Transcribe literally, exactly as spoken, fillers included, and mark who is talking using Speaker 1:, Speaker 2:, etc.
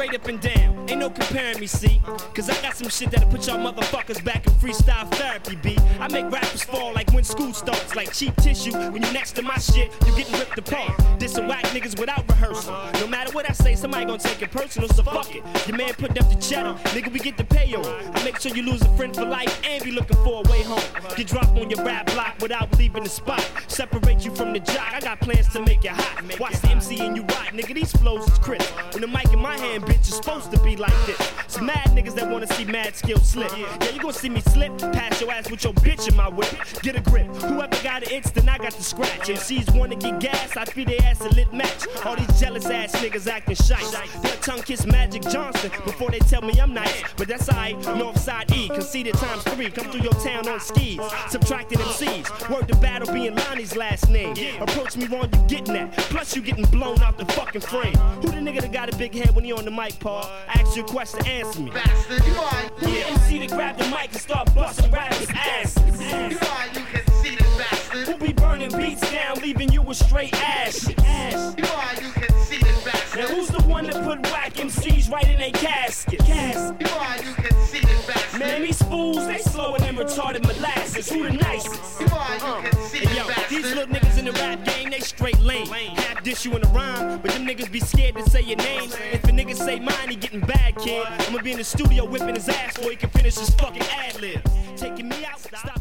Speaker 1: straight up and down. Ain't no comparing me, see? Cause I got some shit that'll put y'all motherfuckers back in freestyle therapy, B. I make rappers fall like when school starts, like cheap tissue. When you next to my shit, you getting ripped apart. This some whack niggas without rehearsal. No matter what I say, somebody gon' take it personal, so fuck it. Your man put up the cheddar, nigga, we get the pay on. I make sure you lose a friend for life and be looking for a way home. Get dropped on your rap block without leaving the spot. Separate you from the jock, I got plans to make it hot. Watch the M C and you rot, nigga, these flows is crisp. When the mic in my hand, bitch, it's supposed to be like this. Some mad niggas that wanna see mad skills slip. Yeah, you gon' see me slip, pass your ass with your bitch in my whip. Get a grip, whoever got an itch, then I got the scratch. M Cs wanna get gas, I feed their ass a lit match. All these jealous ass niggas acting shite. They'll tongue kiss Magic Johnson before they tell me I'm nice. But that's alright, Northside E, conceded times three. Come through your town on skis, subtracting M Cs. Word to battle being Lonnie's last name. Approach me wrong, you getting that. Plus you getting blown out the fucking frame. Who the nigga that got a big head when he on the mic, Paul? I ask you a question, answer me.
Speaker 2: Bastard, you are.
Speaker 1: Who the M C that grab the mic and start busting rappers' asses?
Speaker 2: You are, you conceited bastard.
Speaker 1: Who be burning beats down, leaving you with straight ash? ash.
Speaker 2: You are, you conceited bastard.
Speaker 1: Now who's the one that put whack M Cs right in their casket? Casket.
Speaker 2: You are, you conceited bastard.
Speaker 1: Man, these fools, they slower than retarded molasses. Who the nicest?
Speaker 2: You are, you
Speaker 1: Uh.
Speaker 2: conceited
Speaker 1: Hey, yo,
Speaker 2: bastard.
Speaker 1: these little niggas in the rap game, they straight lame. Half dish you in a rhyme, but them niggas be scared to say your name. If a nigga say mine, he getting bad, kid. I'ma be in the studio whipping his ass before he can finish his fucking ad-lib. Taking me out, stop.